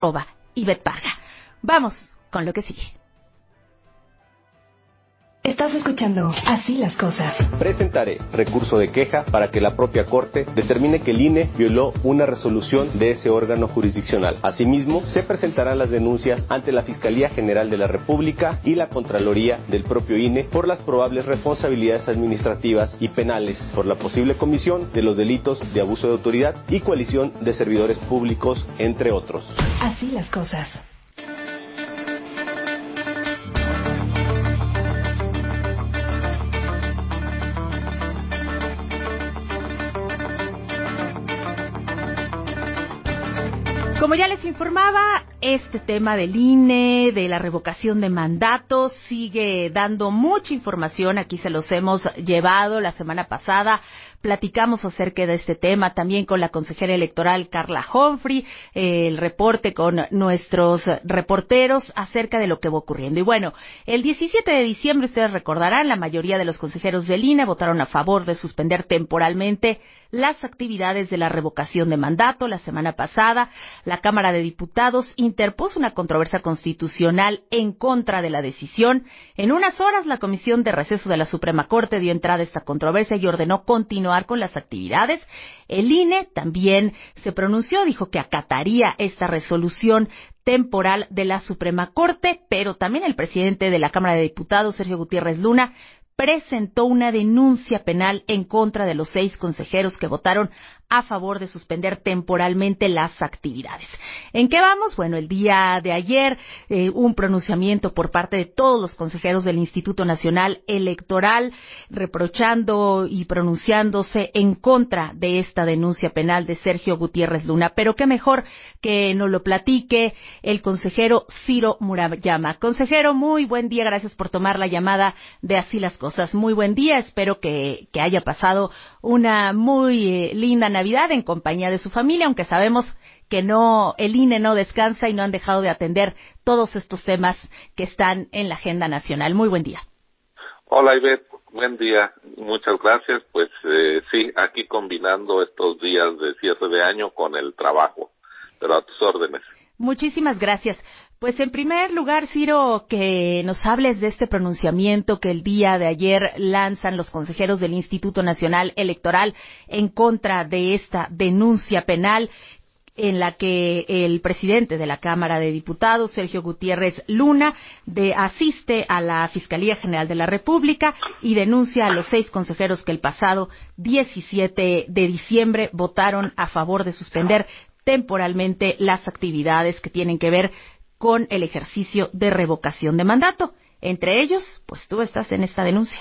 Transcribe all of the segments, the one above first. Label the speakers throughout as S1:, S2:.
S1: Ivette Parga. Vamos con lo que sigue.
S2: Estás escuchando Así las Cosas.
S3: Presentaré recurso de queja para que la propia Corte determine que el INE violó una resolución de ese órgano jurisdiccional. Asimismo, se presentarán las denuncias ante la Fiscalía General de la República y la Contraloría del propio INE por las probables responsabilidades administrativas y penales por la posible comisión de los delitos de abuso de autoridad y coalición de servidores públicos, entre otros.
S2: Así las cosas.
S1: Como ya les informaba, este tema del INE, de la revocación de mandatos, sigue dando mucha información. Aquí se los hemos llevado la semana pasada. Platicamos acerca de este tema también con la consejera electoral Carla Humphrey, el reporte con nuestros reporteros acerca de lo que va ocurriendo. Y bueno, el 17 de diciembre, ustedes recordarán, la mayoría de los consejeros del INE votaron a favor de suspender temporalmente las actividades de la revocación de mandato. La semana pasada, la Cámara de Diputados interpuso una controversia constitucional en contra de la decisión. En unas horas, la Comisión de Receso de la Suprema Corte dio entrada a esta controversia y ordenó continuar con las actividades. El INE también se pronunció, dijo que acataría esta resolución temporal de la Suprema Corte, pero también el presidente de la Cámara de Diputados, Sergio Gutiérrez Luna, presentó una denuncia penal en contra de los 6 consejeros que votaron a favor de suspender temporalmente las actividades. ¿En qué vamos? Bueno, el día de ayer un pronunciamiento por parte de todos los consejeros del Instituto Nacional Electoral reprochando y pronunciándose en contra de esta denuncia penal de Sergio Gutiérrez Luna. Pero qué mejor que nos lo platique el consejero Ciro Murayama. Consejero, muy buen día, gracias por tomar la llamada de Así las Cosas. Muy buen día, espero que haya pasado una muy linda Navidad en compañía de su familia, aunque sabemos que el INE no descansa y no han dejado de atender todos estos temas que están en la agenda nacional. Muy buen día.
S4: Hola Ivette, buen día, muchas gracias. Pues sí, aquí combinando estos días de cierre de año con el trabajo, pero a tus órdenes.
S1: Muchísimas gracias. Pues en primer lugar, Ciro, que nos hables de este pronunciamiento que el día de ayer lanzan los consejeros del Instituto Nacional Electoral en contra de esta denuncia penal en la que el presidente de la Cámara de Diputados, Sergio Gutiérrez Luna, asiste a la Fiscalía General de la República y denuncia a los 6 consejeros que el pasado 17 de diciembre votaron a favor de suspender temporalmente las actividades que tienen que ver con el ejercicio de revocación de mandato. Entre ellos, pues tú estás en esta denuncia.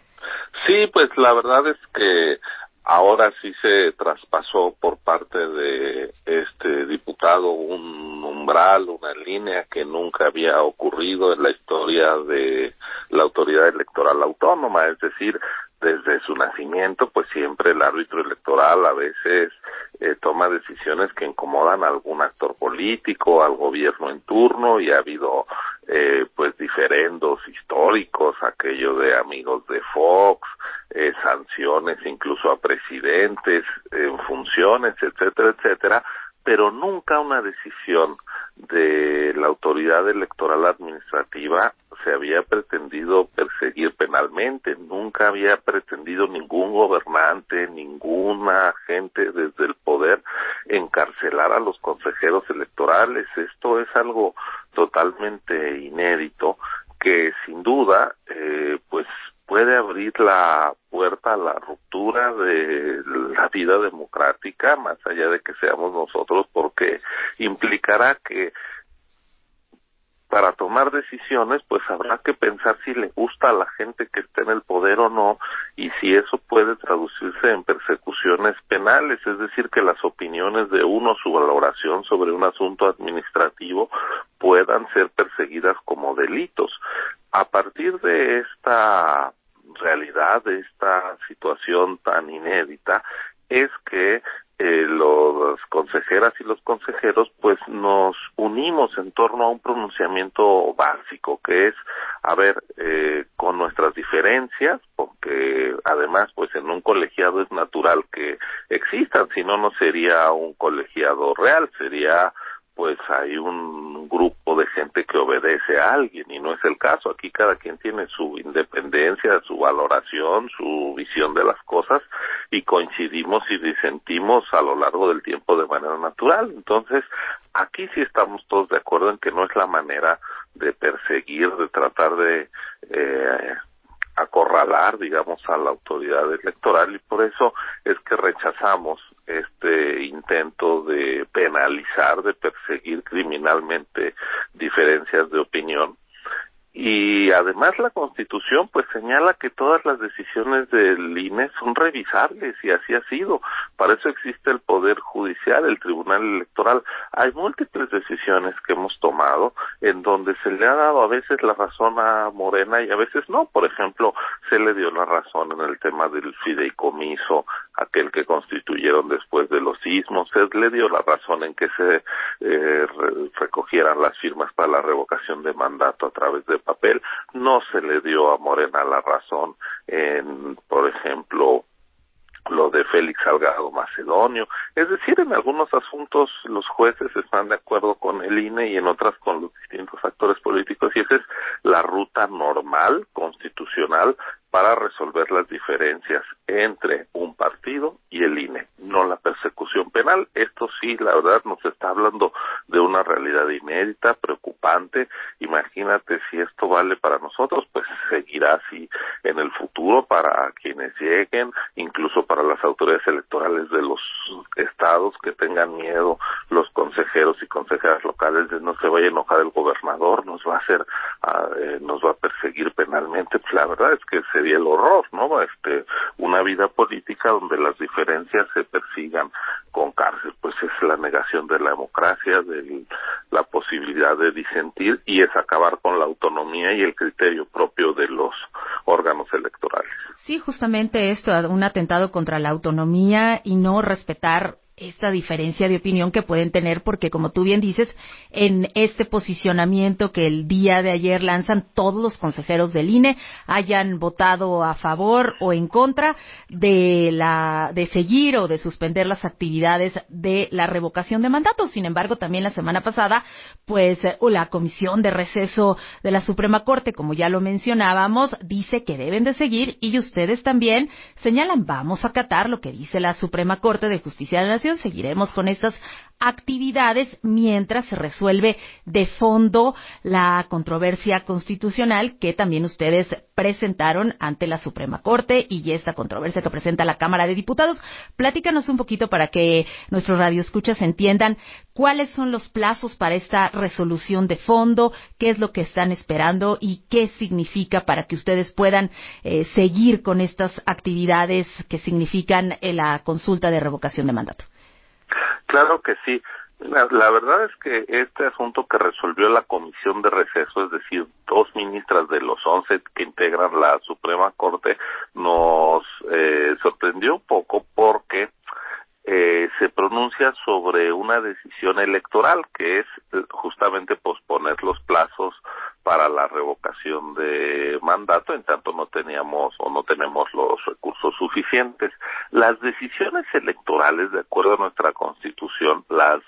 S4: Sí, pues la verdad es que ahora sí se traspasó por parte de este diputado un umbral, una línea que nunca había ocurrido en la historia de la Autoridad Electoral Autónoma, es decir, desde su nacimiento, pues siempre el árbitro electoral a veces toma decisiones que incomodan a algún actor político, al gobierno en turno, y ha habido pues diferendos históricos, aquello de amigos de Fox, sanciones incluso a presidentes en funciones, etcétera, etcétera, pero nunca una decisión de la Autoridad Electoral Administrativa se había pretendido perseguir penalmente, nunca había pretendido ningún gobernante, ninguna agente desde el poder encarcelar a los consejeros electorales. Esto es algo totalmente inédito que sin duda pues puede abrir la puerta a la ruptura de la vida democrática, más allá de que seamos nosotros, porque implicará que para tomar decisiones, pues habrá que pensar si le gusta a la gente que esté en el poder o no, y si eso puede traducirse en persecuciones penales, es decir, que las opiniones de uno, su valoración sobre un asunto administrativo, puedan ser perseguidas como delitos. A partir de esta realidad, de esta situación tan inédita, es que las consejeras y los consejeros pues nos unimos en torno a un pronunciamiento básico que es, con nuestras diferencias, porque además pues en un colegiado es natural que existan, si no, no sería un colegiado real, sería pues hay un grupo de gente que obedece a alguien, y no es el caso. Aquí cada quien tiene su independencia, su valoración, su visión de las cosas, y coincidimos y disentimos a lo largo del tiempo de manera natural. Entonces, aquí sí estamos todos de acuerdo en que no es la manera de perseguir, de tratar de acorralar, digamos, a la autoridad electoral, y por eso es que rechazamos este intento de penalizar, de perseguir criminalmente diferencias de opinión. Y además la Constitución pues señala que todas las decisiones del INE son revisables, y así ha sido. Para eso existe el Poder Judicial, el Tribunal Electoral. Hay múltiples decisiones que hemos tomado en donde se le ha dado a veces la razón a Morena y a veces no. Por ejemplo, se le dio la razón en el tema del fideicomiso, aquel que constituyeron después de los sismos. Se le dio la razón en que se recogieran las firmas para la revocación de mandato a través de papel. No se le dio a Morena la razón en, por ejemplo, lo de Félix Salgado Macedonio. Es decir, en algunos asuntos los jueces están de acuerdo con el INE y en otras con los distintos actores políticos, y esa es la ruta normal, constitucional, para resolver las diferencias entre un partido y el INE, no la persecución penal. Esto sí, la verdad, nos está hablando de una realidad inédita, preocupante. Imagínate si esto vale para nosotros, pues seguirá así en el futuro para quienes lleguen, incluso para las autoridades electorales de los estados que tengan miedo, los consejeros y consejeras locales, de no se vaya a enojar el gobernador, nos va a perseguir penalmente. Pues la verdad es que sería el horror, ¿no? Una vida política donde las diferencias se persigan con cárcel, pues es la negación de la democracia, de la posibilidad de disentir, y es acabar con la autonomía y el criterio propio de los órganos electorales.
S1: Sí, justamente esto, un atentado contra la autonomía y no respetar esta diferencia de opinión que pueden tener, porque como tú bien dices, en este posicionamiento que el día de ayer lanzan todos los consejeros del INE, hayan votado a favor o en contra de seguir o de suspender las actividades de la revocación de mandatos. Sin embargo, también la semana pasada, pues la Comisión de Receso de la Suprema Corte, como ya lo mencionábamos, dice que deben de seguir, y ustedes también señalan, vamos a acatar lo que dice la Suprema Corte de Justicia de la Nación. Seguiremos con estas actividades mientras se resuelve de fondo la controversia constitucional que también ustedes presentaron ante la Suprema Corte, y esta controversia que presenta la Cámara de Diputados. Platícanos un poquito para que nuestros radioescuchas entiendan cuáles son los plazos para esta resolución de fondo, qué es lo que están esperando y qué significa para que ustedes puedan seguir con estas actividades que significan la consulta de revocación de mandato.
S4: Claro que sí. La verdad es que este asunto que resolvió la Comisión de Receso, es decir, 2 ministras de los 11 que integran la Suprema Corte, nos sorprendió un poco porque se pronuncia sobre una decisión electoral que es justamente posponer los plazos para la revocación de mandato, en tanto no tenemos los recursos suficientes. Las decisiones electorales, de acuerdo a nuestra Constitución, las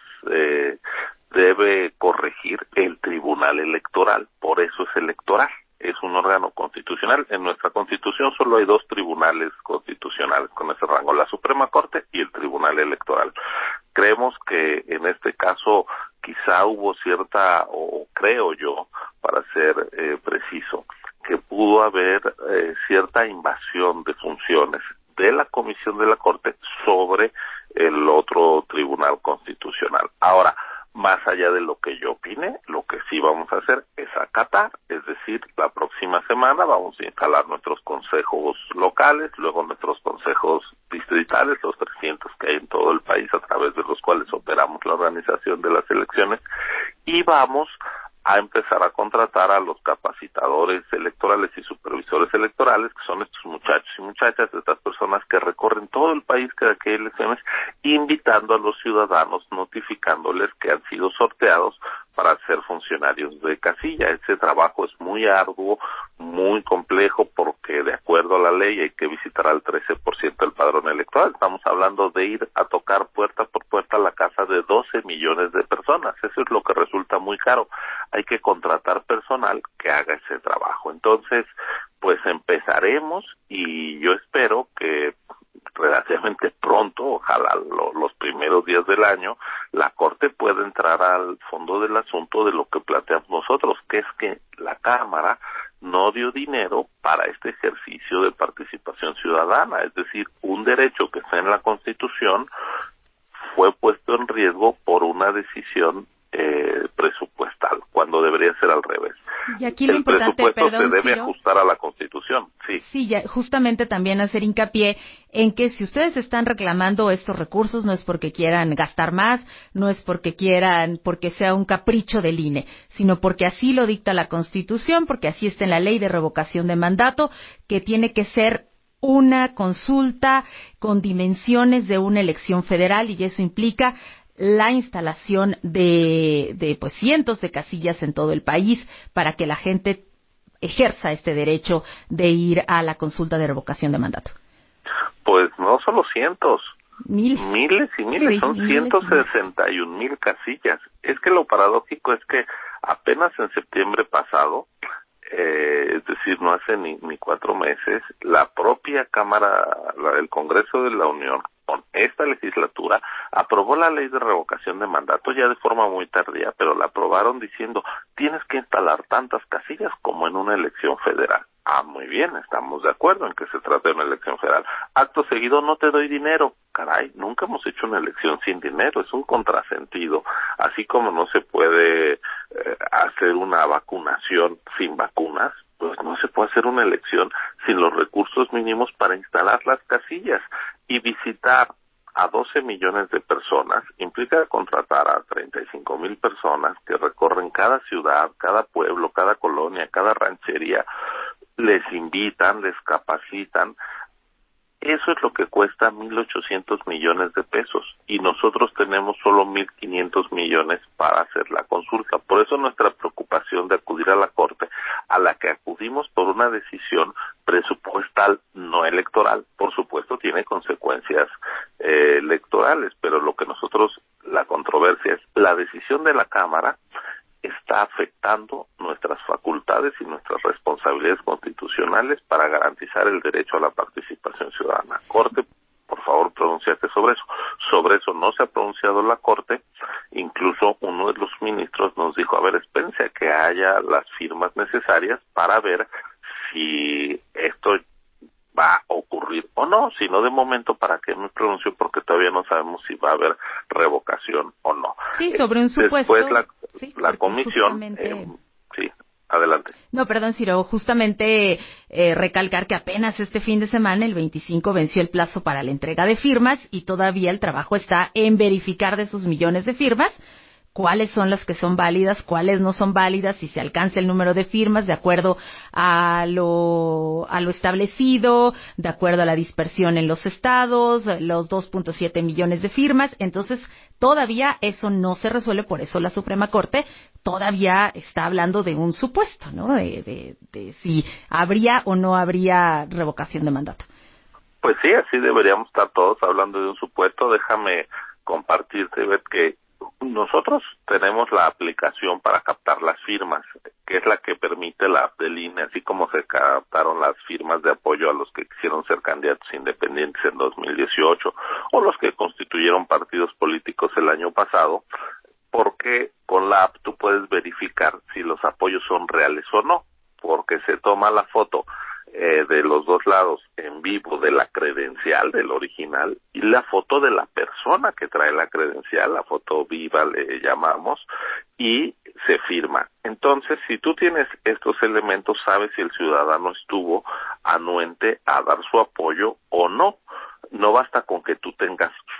S4: debe corregir el Tribunal Electoral, por eso es electoral. Es un órgano constitucional. En nuestra Constitución solo hay 2 tribunales constitucionales con ese rango, la Suprema Corte y el Tribunal Electoral. Creemos que en este caso quizá hubo cierta, o creo yo, para ser preciso, que pudo haber cierta invasión de funciones de la Comisión de la Corte sobre el otro Tribunal Constitucional. Ahora, más allá de lo que yo opine, lo que sí vamos a hacer es acatar, es decir, la próxima semana vamos a instalar nuestros consejos locales, luego nuestros consejos distritales, los 300 que hay en todo el país, a través de los cuales operamos la organización de las elecciones, y vamos a empezar a contratar a los capacitadores electorales y supervisores electorales, que son estos muchachos y muchachas, estas personas que recorren todo el país cada que hay elecciones, invitando a los ciudadanos, notificándoles que han sido sorteados para ser funcionarios de casilla. Ese trabajo es muy arduo, muy complejo, porque de acuerdo a la ley hay que visitar al 13% del padrón electoral. Estamos hablando de ir a tocar puerta por puerta la casa de 12 millones de personas. Eso es lo que resulta muy caro. Hay que contratar personal que haga ese trabajo. Entonces, pues empezaremos, y yo espero que relativamente pronto, ojalá los primeros días del año, la Corte pueda entrar al fondo del asunto de lo que planteamos nosotros, que es que la Cámara no dio dinero para este ejercicio de participación ciudadana, es decir, un derecho que está en la Constitución fue puesto en riesgo por una decisión presupuestal, cuando debería ser al revés.
S1: Y aquí lo importante,
S4: presupuesto
S1: perdón,
S4: se debe
S1: Ciro,
S4: ajustar a la Constitución, sí.
S1: Sí, ya, justamente también hacer hincapié en que si ustedes están reclamando estos recursos no es porque quieran gastar más, no es porque sea un capricho del INE, sino porque así lo dicta la Constitución, porque así está en la Ley de Revocación de Mandato, que tiene que ser una consulta con dimensiones de una elección federal, y eso implica la instalación de pues cientos de casillas en todo el país para que la gente ejerza este derecho de ir a la consulta de revocación de mandato.
S4: Pues no solo cientos,
S1: miles
S4: y miles,
S1: sí,
S4: son 161,000 casillas. Es que lo paradójico es que apenas en septiembre pasado, es decir, no hace ni 4 meses, la propia Cámara, el Congreso de la Unión, con esta legislatura, aprobó la ley de revocación de mandato ya de forma muy tardía, pero la aprobaron diciendo, tienes que instalar tantas casillas como en una elección federal. Ah, muy bien, estamos de acuerdo en que se trata de una elección federal. Acto seguido, no te doy dinero. Caray, nunca hemos hecho una elección sin dinero, es un contrasentido. Así como no se puede hacer una vacunación sin vacunas, pues no se puede hacer una elección sin los recursos mínimos para instalar las casillas. Y visitar a 12 millones de personas implica contratar a 35,000 personas que recorren cada ciudad, cada pueblo, cada colonia, cada ranchería, les invitan, les capacitan. Eso es lo que cuesta 1,800 millones de pesos, y nosotros tenemos solo 1,500 millones para hacer la consulta. Por eso nuestra preocupación de acudir a la Corte, a la que acudimos por una decisión presupuestal, no electoral. Por supuesto tiene consecuencias electorales, pero lo que la controversia es la decisión de la Cámara está afectando nuestras facultades y nuestras responsabilidades constitucionales para garantizar el derecho a la participación ciudadana. Corte, por favor, pronúnciate sobre eso. Sobre eso no se ha pronunciado la Corte. Incluso uno de los ministros nos dijo, a ver, espérense a que haya las firmas necesarias para ver si esto va a ocurrir o no, sino de momento para que me pronuncie, porque todavía no sabemos si va a haber revocación o no.
S1: Sí, sobre un supuesto.
S4: Después la comisión, sí, adelante.
S1: No, perdón, Ciro, justamente recalcar que apenas este fin de semana, el 25, venció el plazo para la entrega de firmas, y todavía el trabajo está en verificar de esos millones de firmas cuáles son las que son válidas, cuáles no son válidas, si se alcanza el número de firmas de acuerdo a lo establecido, de acuerdo a la dispersión en los estados, los 2.7 millones de firmas. Entonces, todavía eso no se resuelve, por eso la Suprema Corte todavía está hablando de un supuesto, ¿no? De si habría o no habría revocación de mandato.
S4: Pues sí, así deberíamos estar todos hablando de un supuesto. Déjame compartirte, ver que nosotros tenemos la aplicación para captar las firmas, que es la que permite la app del INE, así como se captaron las firmas de apoyo a los que quisieron ser candidatos independientes en 2018 o los que constituyeron partidos políticos el año pasado, porque con la app tú puedes verificar si los apoyos son reales o no, porque se toma la foto de los dos lados en vivo de la credencial, del original, y la foto de la persona que trae la credencial, la foto viva le llamamos, y se firma. Entonces, si tú tienes estos elementos, sabes si el ciudadano estuvo anuente a dar su apoyo o no. No basta con que tú tengas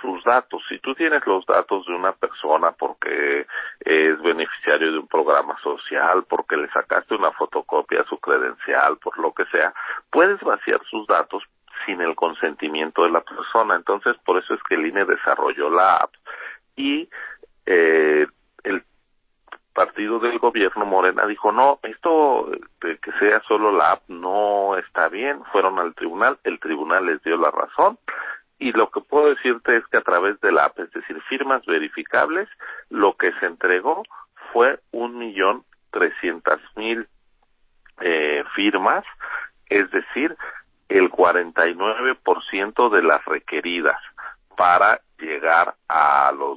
S4: sus datos. Si tú tienes los datos de una persona porque es beneficiario de un programa social, porque le sacaste una fotocopia a su credencial, por lo que sea, puedes vaciar sus datos sin el consentimiento de la persona. Entonces, por eso es que el INE desarrolló la app y el partido del gobierno, Morena, dijo, no, esto de que sea solo la app no está bien. Fueron al tribunal, el tribunal les dio la razón, y lo que puedo decirte es que a través de la app, es decir, firmas verificables, lo que se entregó fue 1,300,000 firmas, es decir, el 49% de las requeridas para llegar a los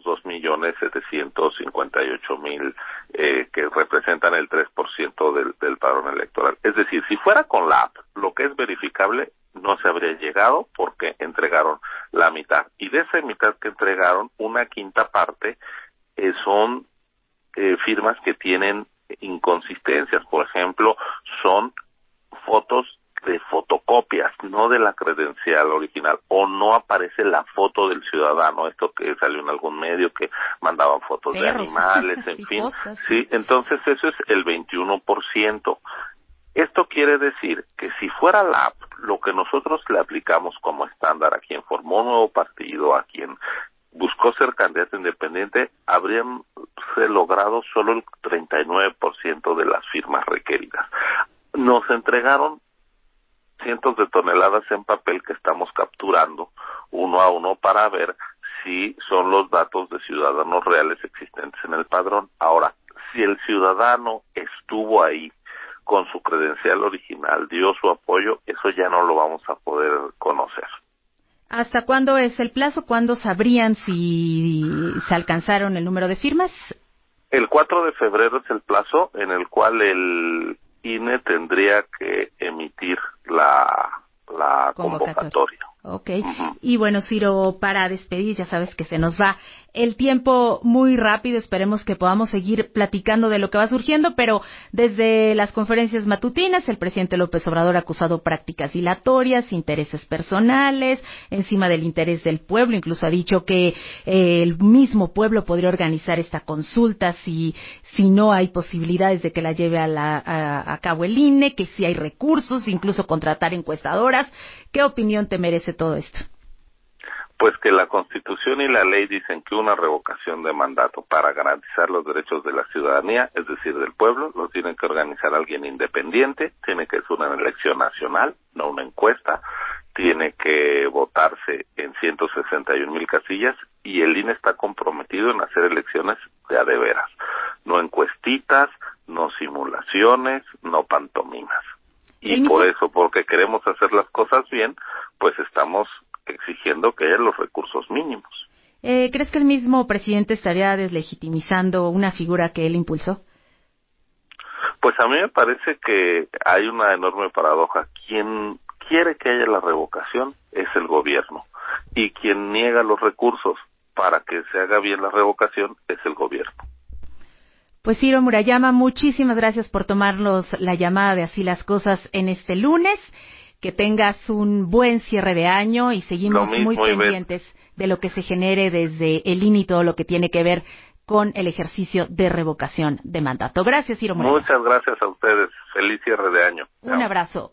S4: 2,758,000 que representan el 3% del padrón electoral. Es decir, si fuera con la app, lo que es verificable no se habría llegado porque entregaron la mitad. Y de esa mitad que entregaron, una quinta parte son firmas que tienen inconsistencias. Por ejemplo, son fotos de fotocopias, no de la credencial original, o no aparece la foto del ciudadano, esto que salió en algún medio que mandaban fotos de animales, en fin.
S1: Cosas.
S4: Sí, entonces eso es el 21%. Esto quiere decir que si fuera la app, lo que nosotros le aplicamos como estándar a quien formó un nuevo partido, a quien buscó ser candidato independiente, habrían logrado solo el 39% de las firmas requeridas. Nos entregaron cientos de toneladas en papel que estamos capturando uno a uno para ver si son los datos de ciudadanos reales existentes en el padrón. Ahora, si el ciudadano estuvo ahí con su credencial original, dio su apoyo, eso ya no lo vamos a poder conocer.
S1: ¿Hasta cuándo es el plazo? ¿Cuándo sabrían si se alcanzaron el número de firmas?
S4: El 4 de febrero es el plazo en el cual el INE tendría que emitir la convocatoria.
S1: Ok. Y bueno, Ciro, para despedir, ya sabes que se nos va el tiempo muy rápido. Esperemos que podamos seguir platicando de lo que va surgiendo, pero desde las conferencias matutinas, el presidente López Obrador ha acusado prácticas dilatorias, intereses personales, encima del interés del pueblo. Incluso ha dicho que el mismo pueblo podría organizar esta consulta si no hay posibilidades de que la lleve a cabo el INE, que si hay recursos, incluso contratar encuestadoras. ¿Qué opinión te merece todo esto?
S4: Pues que la Constitución y la ley dicen que una revocación de mandato para garantizar los derechos de la ciudadanía, es decir, del pueblo, lo tiene que organizar alguien independiente, tiene que ser una elección nacional, no una encuesta, tiene que votarse en 161,000 casillas y el INE está comprometido en hacer elecciones de a de veras, no encuestitas, no simulaciones, no pantomimas. Y por eso, porque queremos hacer las cosas bien, pues estamos exigiendo que haya los recursos mínimos.
S1: ¿Crees que el mismo presidente estaría deslegitimizando una figura que él impulsó?
S4: Pues a mí me parece que hay una enorme paradoja. Quien quiere que haya la revocación es el gobierno, y quien niega los recursos para que se haga bien la revocación es el gobierno.
S1: Pues Ciro Murayama, muchísimas gracias por tomarnos la llamada de Así las Cosas en este lunes. Que tengas un buen cierre de año y seguimos muy pendientes de lo que se genere desde el INE y todo lo que tiene que ver con el ejercicio de revocación de mandato. Gracias, Ciro Murayama.
S4: Muchas gracias a ustedes. Feliz cierre de año.
S1: Un abrazo.